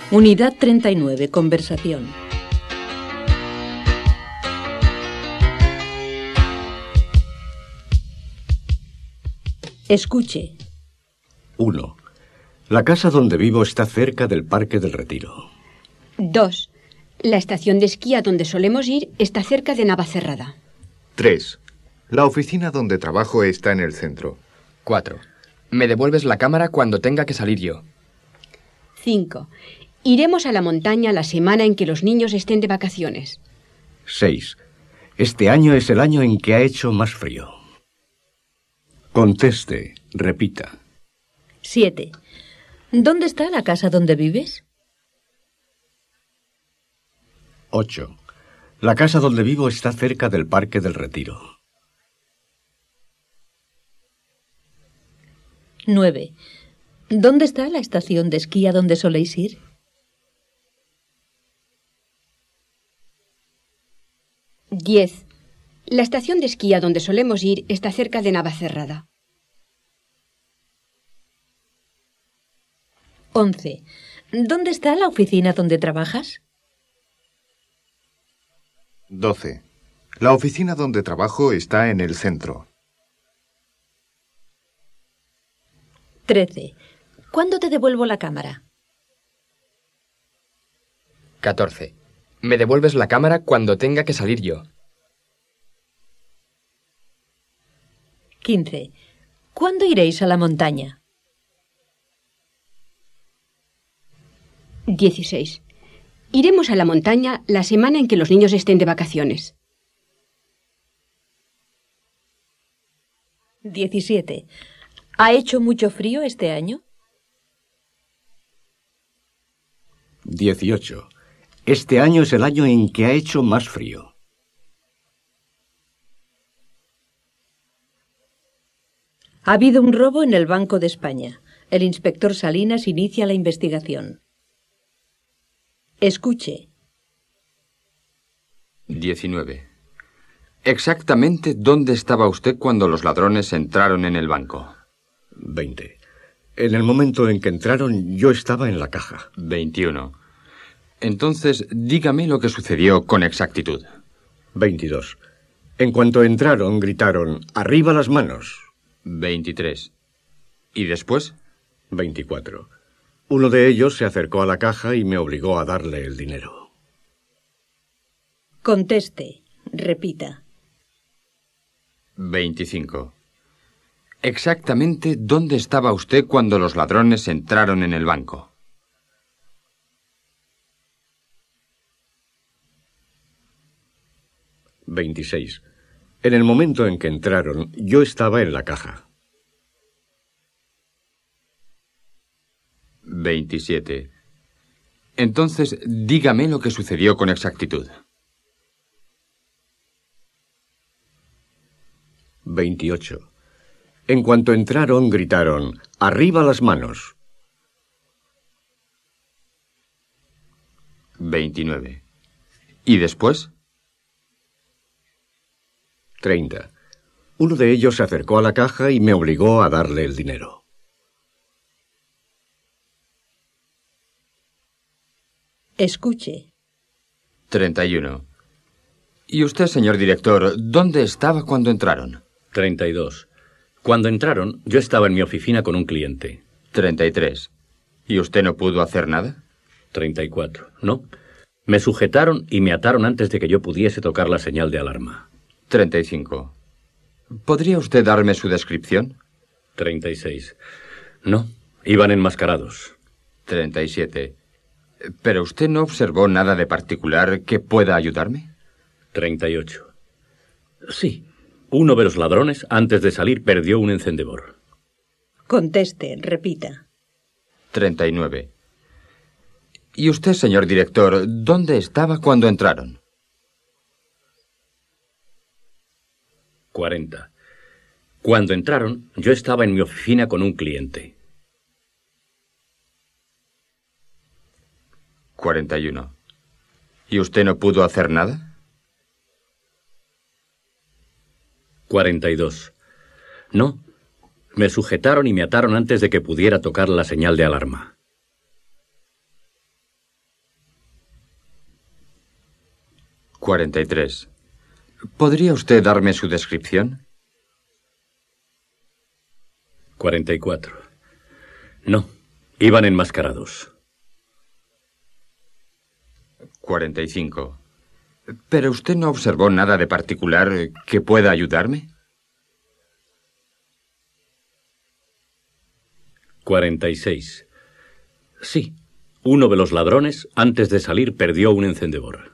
Unidad 39. Conversación. Escuche. 1. La casa donde vivo está cerca del Parque del Retiro. 2. La estación de esquí a donde solemos ir está cerca de Navacerrada. 3. La oficina donde trabajo está en el centro. 4. Me devuelves la cámara cuando tenga que salir yo. 5. Iremos a la montaña la semana en que los niños estén de vacaciones. 6. Este año es el año en que ha hecho más frío. Conteste, repita. 7. ¿Dónde está la casa donde vives? 8. La casa donde vivo está cerca del Parque del Retiro. 9. ¿Dónde está la estación de esquí a donde soléis ir? 10. La estación de esquí a donde solemos ir está cerca de Navacerrada. 11. ¿Dónde está la oficina donde trabajas? 12. La oficina donde trabajo está en el centro. 13. ¿Cuándo te devuelvo la cámara? 14. Me devuelves la cámara cuando tenga que salir yo. 15. ¿Cuándo iréis a la montaña? 16. Iremos a la montaña la semana en que los niños estén de vacaciones. 17. ¿Ha hecho mucho frío este año? 18. Este año es el año en que ha hecho más frío. 'Ha habido un robo en el Banco de España. El inspector Salinas inicia la investigación. Escuche. 19. Exactamente dónde estaba usted cuando los ladrones entraron en el banco. 20. En el momento en que entraron, yo estaba en la caja. 21. Entonces, dígame lo que sucedió con exactitud. 22. En cuanto entraron, gritaron, ¡arriba las manos! 23. ¿Y después? 24. Uno de ellos se acercó a la caja y me obligó a darle el dinero. Conteste. Repita. 25. Exactamente dónde estaba usted cuando los ladrones entraron en el banco. 26. En el momento en que entraron, yo estaba en la caja. 27. Entonces, dígame lo que sucedió con exactitud. 28. En cuanto entraron, gritaron, ¡arriba las manos! 29. ¿Y después? 30. Uno de ellos se acercó a la caja y me obligó a darle el dinero. Escuche. 31. ¿Y usted, señor director, dónde estaba cuando entraron? 32. Cuando entraron, yo estaba en mi oficina con un cliente. 33. ¿Y usted no pudo hacer nada? 34. No. Me sujetaron y me ataron antes de que yo pudiese tocar la señal de alarma. 35. ¿Podría usted darme su descripción? 36. No. Iban enmascarados. 37. ¿Pero usted no observó nada de particular que pueda ayudarme? 38. Sí. Uno de los ladrones, antes de salir, perdió un encendedor. Conteste. Repita. 39. ¿Y usted, señor director, dónde estaba cuando entraron? 40. Cuando entraron, yo estaba en mi oficina con un cliente. 41. ¿Y usted no pudo hacer nada? 42. No. Me sujetaron y me ataron antes de que pudiera tocar la señal de alarma. 43. ¿Podría usted darme su descripción? 44. No, iban enmascarados. 45. ¿Pero usted no observó nada de particular que pueda ayudarme? 46. Sí, uno de los ladrones, antes de salir, perdió un encendedor.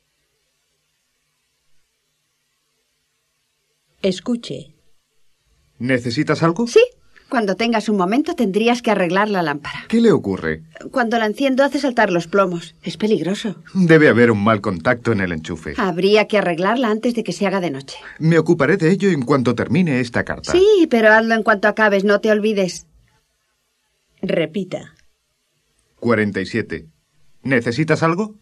Escuche. ¿Necesitas algo? Sí. Cuando tengas un momento tendrías que arreglar la lámpara. ¿Qué le ocurre? Cuando la enciendo hace saltar los plomos. Es peligroso. Debe haber un mal contacto en el enchufe. Habría que arreglarla antes de que se haga de noche. Me ocuparé de ello en cuanto termine esta carta. Sí, pero hazlo en cuanto acabes, no te olvides. Repita. 47. ¿Necesitas algo?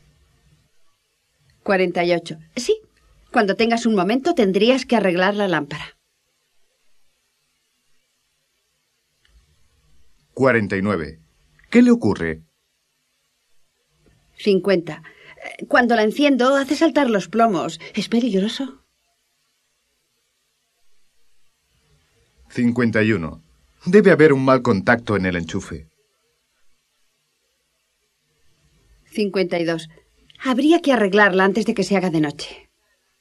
48. Sí. Cuando tengas un momento tendrías que arreglar la lámpara. 49. ¿Qué le ocurre? 50. Cuando la enciendo hace saltar los plomos. Es peligroso. 51. Debe haber un mal contacto en el enchufe. 52. Habría que arreglarla antes de que se haga de noche.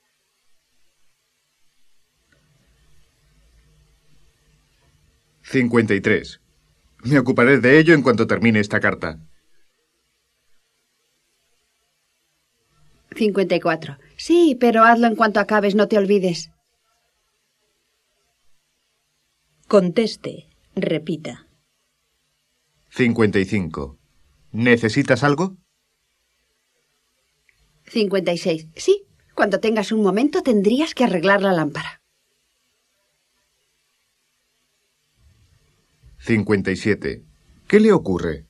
53. Me ocuparé de ello en cuanto termine esta carta. 54. Sí, pero hazlo en cuanto acabes, no te olvides. Conteste. Repita. 55. ¿Necesitas algo? 56. Sí, cuando tengas un momento tendrías que arreglar la lámpara. 57. ¿Qué le ocurre?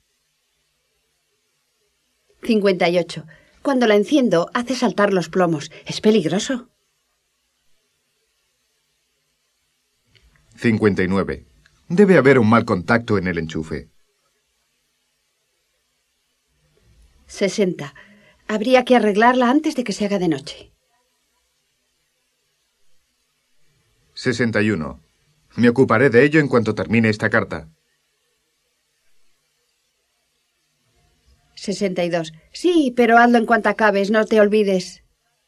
58. Cuando la enciendo hace saltar los plomos. Es peligroso. 59. Debe haber un mal contacto en el enchufe. 60. Habría que arreglarla antes de que se haga de noche. 61. Me ocuparé de ello en cuanto termine esta carta. 62. Sí, pero hazlo en cuanto acabes, no te olvides.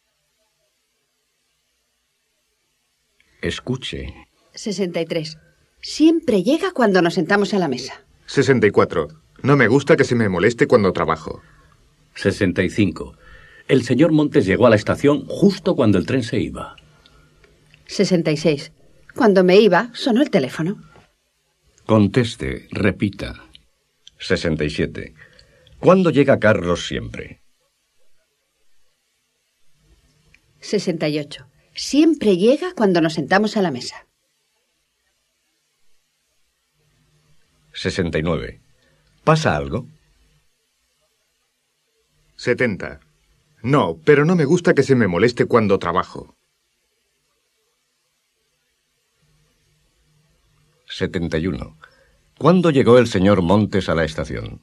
Escuche. 63. Siempre llega cuando nos sentamos a la mesa. 64. No me gusta que se me moleste cuando trabajo. 65. El señor Montes llegó a la estación justo cuando el tren se iba. 66. Cuando me iba, sonó el teléfono. Conteste. Repita. 67. ¿Cuándo llega Carlos siempre? 68. Siempre llega cuando nos sentamos a la mesa. 69. ¿Pasa algo? 70. No, pero no me gusta que se me moleste cuando trabajo. 71. ¿Cuándo llegó el señor Montes a la estación?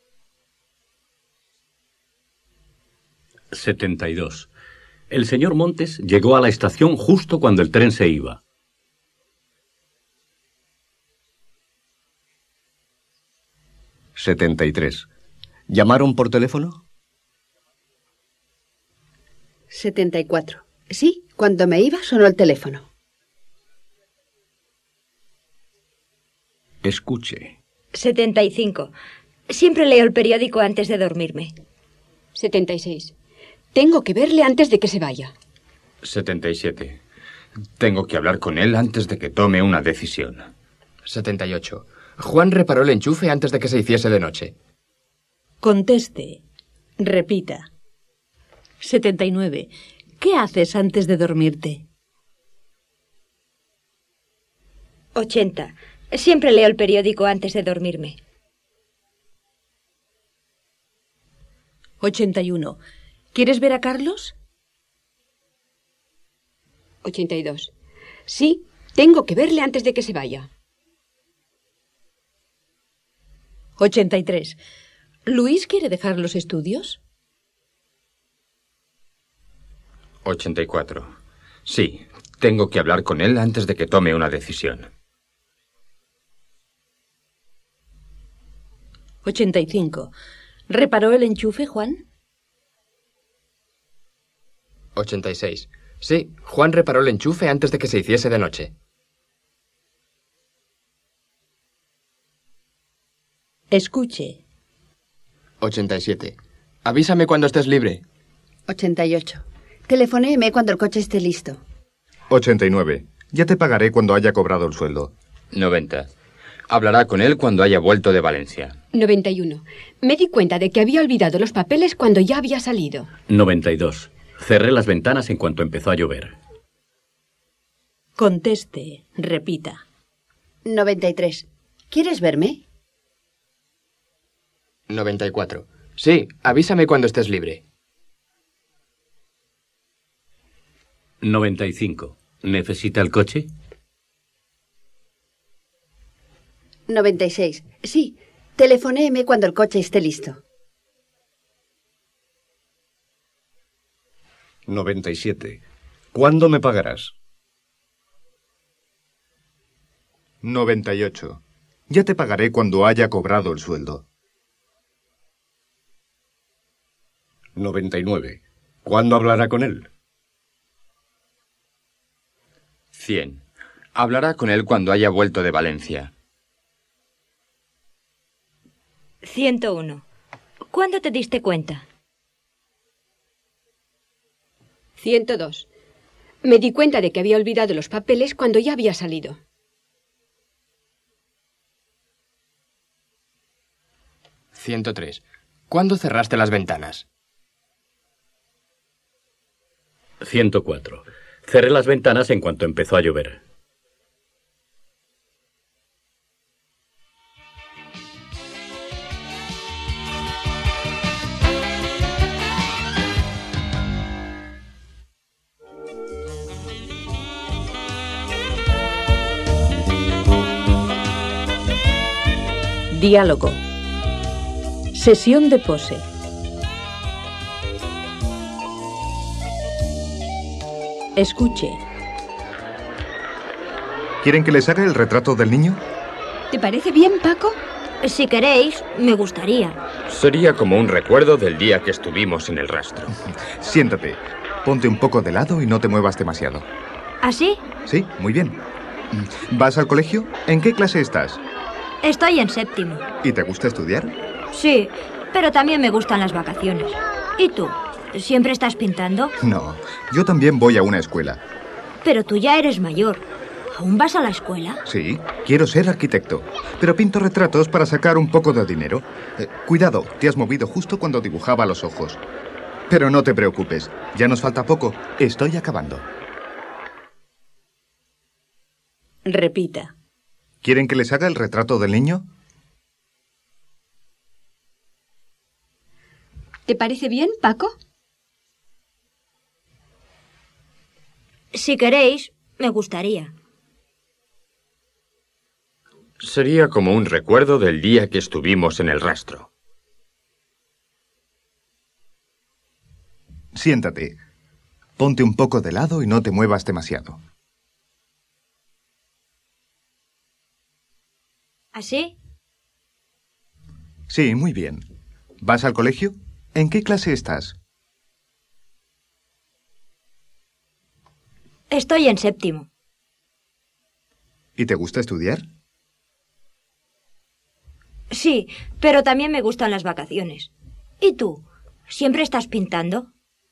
72. El señor Montes llegó a la estación justo cuando el tren se iba. 73. ¿Llamaron por teléfono? 74. Sí, cuando me iba, sonó el teléfono. Escuche. 75. Siempre leo el periódico antes de dormirme. 76. Tengo que verle antes de que se vaya. 77. Tengo que hablar con él antes de que tome una decisión. 78. Juan reparó el enchufe antes de que se hiciese de noche. Conteste. Repita. 79. ¿Qué haces antes de dormirte? 80. Siempre leo el periódico antes de dormirme. 81. ¿Quieres ver a Carlos? 82. Sí, tengo que verle antes de que se vaya. 83. ¿Luis quiere dejar los estudios? 84. Sí, tengo que hablar con él antes de que tome una decisión. 85. ¿Reparó el enchufe, Juan? 86. Sí, Juan reparó el enchufe antes de que se hiciese de noche. Escuche. 87. Avísame cuando estés libre. 88. Telefonéeme cuando el coche esté listo. 89. Ya te pagaré cuando haya cobrado el sueldo. 90. Hablará con él cuando haya vuelto de Valencia. 91. Me di cuenta de que había olvidado los papeles cuando ya había salido. 92. Cerré las ventanas en cuanto empezó a llover. Conteste. Repita. 93. ¿Quieres verme? 94. Sí, avísame cuando estés libre. 95. ¿Necesita el coche? 96. Sí. Telefonéeme cuando el coche esté listo. 97. ¿Cuándo me pagarás? 98. Ya te pagaré cuando haya cobrado el sueldo. 99. ¿Cuándo hablará con él? 100. Hablará con él cuando haya vuelto de Valencia. 101. ¿Cuándo te diste cuenta? 102. Me di cuenta de que había olvidado los papeles cuando ya había salido. 103. ¿Cuándo cerraste las ventanas? 104. Cerré las ventanas en cuanto empezó a llover. 1. Diálogo. Sesión de pose. Escuche. ¿Quieren que les haga el retrato del niño? ¿Te parece bien, Paco? Si queréis, me gustaría. Sería como un recuerdo del día que estuvimos en el rastro. Siéntate. Ponte un poco de lado y no te muevas demasiado. ¿Así? Sí, muy bien. ¿Vas al colegio? ¿En qué clase estás? Estoy en séptimo. ¿Y te gusta estudiar? Sí, pero también me gustan las vacaciones. ¿Y tú? ¿Siempre estás pintando? No, yo también voy a una escuela. Pero tú ya eres mayor. ¿Aún vas a la escuela? Sí, quiero ser arquitecto, pero pinto retratos para sacar un poco de dinero. Cuidado, te has movido justo cuando dibujaba los ojos. Pero no te preocupes, ya nos falta poco. Estoy acabando. Repita. ¿Quieren que les haga el retrato del niño? ¿Te parece bien, Paco? Si queréis, me gustaría. Sería como un recuerdo del día que estuvimos en el rastro. Siéntate. Ponte un poco de lado y no te muevas demasiado. ¿Así? Sí, muy bien. ¿Vas al colegio? ¿En qué clase estás? Estoy en séptimo. ¿Y te gusta estudiar? Sí, pero también me gustan las vacaciones. ¿Y tú? ¿Siempre estás pintando?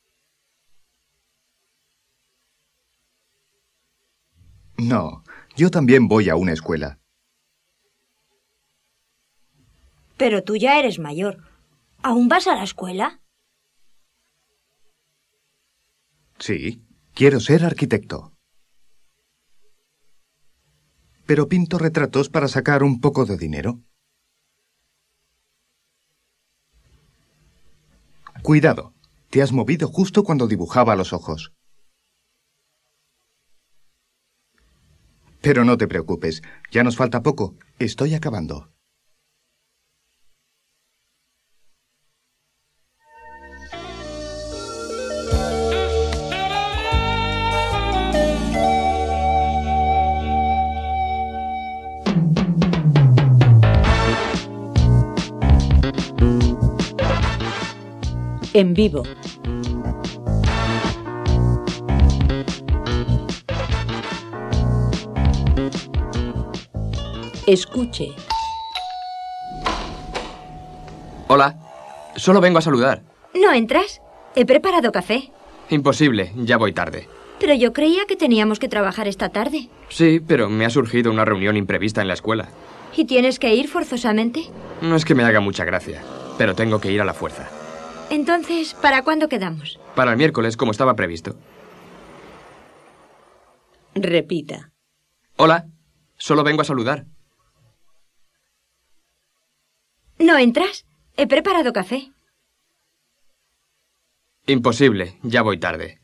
No, yo también voy a una escuela. Pero tú ya eres mayor. ¿Aún vas a la escuela? Sí, quiero ser arquitecto. Pero pinto retratos para sacar un poco de dinero. Cuidado, te has movido justo cuando dibujaba los ojos. Pero no te preocupes, ya nos falta poco. Estoy acabando. En vivo. Escuche. Hola. Solo vengo a saludar. ¿No entras? He preparado café. Imposible, ya voy tarde. Pero yo creía que teníamos que trabajar esta tarde. Sí, pero me ha surgido una reunión imprevista en la escuela. ¿Y tienes que ir forzosamente? No es que me haga mucha gracia, pero tengo que ir a la fuerza. Entonces, ¿para cuándo quedamos? Para el miércoles, como estaba previsto. Repita. Hola. Solo vengo a saludar. ¿No entras? He preparado café. Imposible, ya voy tarde.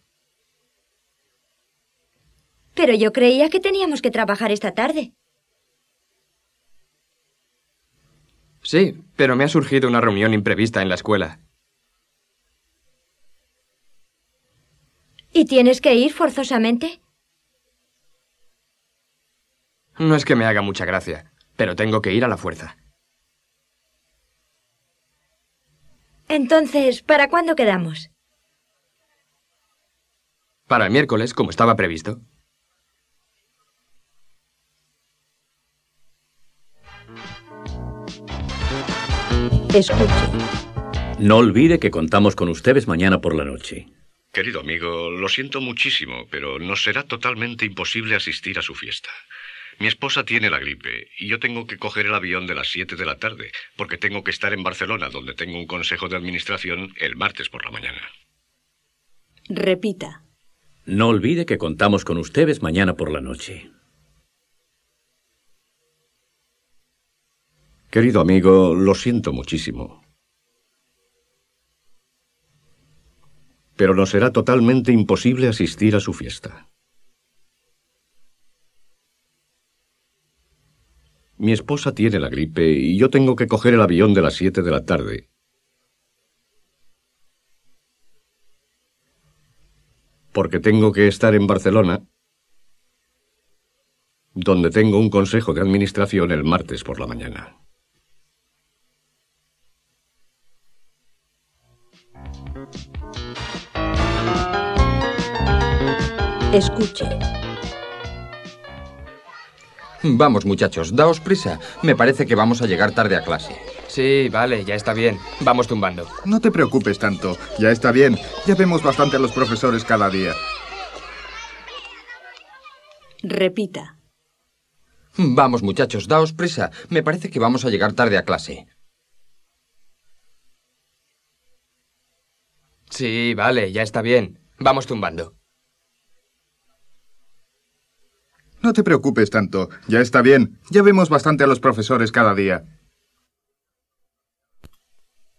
Pero yo creía que teníamos que trabajar esta tarde. Sí, pero me ha surgido una reunión imprevista en la escuela. ¿Y tienes que ir forzosamente? No es que me haga mucha gracia, pero tengo que ir a la fuerza. Entonces, ¿para cuándo quedamos? Para el miércoles, como estaba previsto. Escuche. No olvide que contamos con ustedes mañana por la noche. Querido amigo, lo siento muchísimo, pero nos será totalmente imposible asistir a su fiesta. Mi esposa tiene la gripe y yo tengo que coger el avión de las 7 de la tarde porque tengo que estar en Barcelona, donde tengo un consejo de administración el martes por la mañana. Repita. No olvide que contamos con ustedes mañana por la noche. Querido amigo, lo siento muchísimo. Pero nos será totalmente imposible asistir a su fiesta. Mi esposa tiene la gripe y yo tengo que coger el avión de las 7 de la tarde. Porque tengo que estar en Barcelona, donde tengo un consejo de administración el martes por la mañana. Escuche. Vamos, muchachos, daos prisa. Me parece que vamos a llegar tarde a clase. Sí, vale, ya está bien. Vamos tumbando. No te preocupes tanto. Ya está bien. Ya vemos bastante a los profesores cada día. Repita. Vamos, muchachos, daos prisa. Me parece que vamos a llegar tarde a clase. Sí, vale, ya está bien. Vamos tumbando. No te preocupes tanto. Ya está bien. Ya vemos bastante a los profesores cada día.